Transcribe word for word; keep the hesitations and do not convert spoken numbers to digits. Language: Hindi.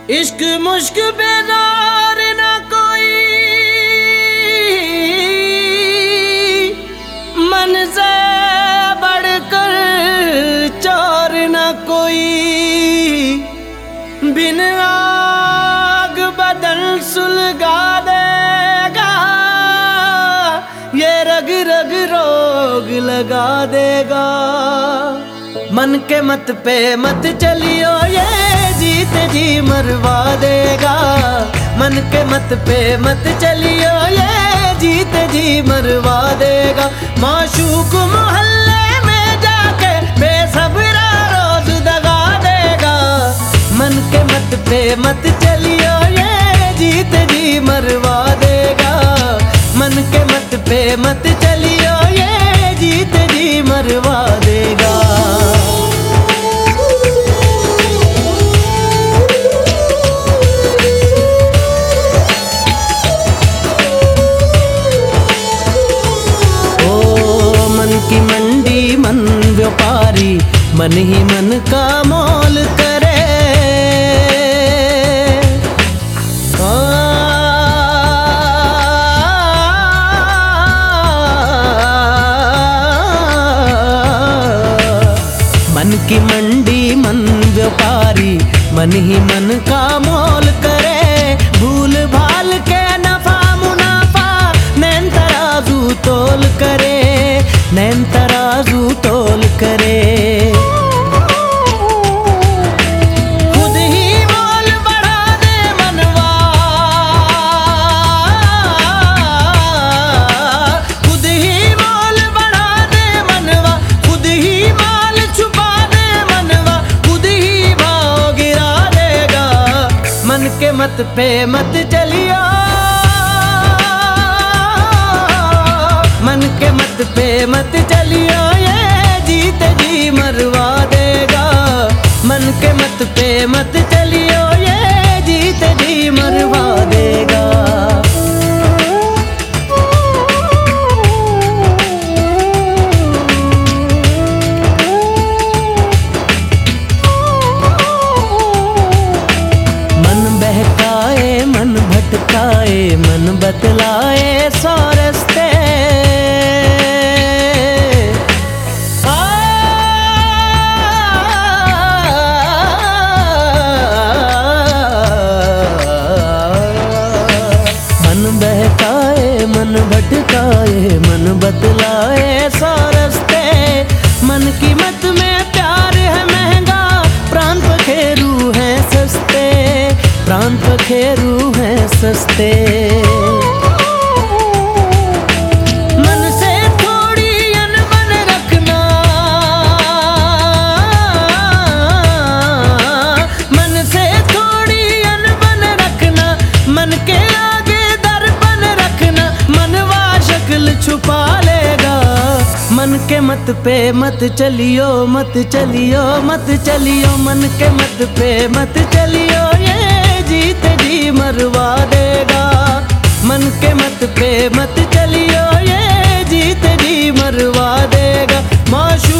इश्क मुश्क बेजार ना कोई, मन से बढ़कर चोर ना कोई। बिन आग बदन सुलगा देगा, ये रग रग रोग लगा देगा। मन के मत पे मत चलियो, ये जीत जी मरवा देगा। मन के मत पे मत चलियो, ये जीत जी मरवा देगा। माशूक मोहल्ले में जाके बेसब्रा रोज दगा देगा। मन के मत पे मत चलियो, ये जीत जी मरवा देगा। मन के मत पे मत चलियो, ये जीत जी मरवा देगा। की मंडी मन व्यापारी, मन ही मन का मोल करे। आ, मन की मंडी मन व्यापारी, मन ही मन का मोल करे। भूल भाल के नफा मुनाफा नैन तराजू तोल करे, नैन तराजू तोल करे। खुद ही मोल बढ़ा दे मनवा, खुद ही मोल बढ़ा दे मनवा। खुद ही माल छुपा दे मनवा, खुद ही भाव गिरा देगा। मन के मत पे मत चलियो, मन के मत पे मत चलियो, ये जीत जी मरवा देगा। मन के मत पे मत चलियो, ये जीत जी मरवा देगा। मन बहकाए मन भटकाए, मन बतलाए सौ रस्ते। मन भटकाए मन बतलाए सौ रस्ते। मन की मत में प्यार है महंगा, प्राण पखेरू है सस्ते, प्राण पखेरू है सस्ते। मन से थोड़ी अनबन रखना, मन से थोड़ी अनबन रखना। मन के छुपा लेगा। मन के मत पे मत चलियो, मत चलियो, मत चलियो। मन के मत पे मत चलियो, ये जीत जी मरवा देगा। मन के मत पे मत चलियो, ये जीत जी मरवा देगा। माशूक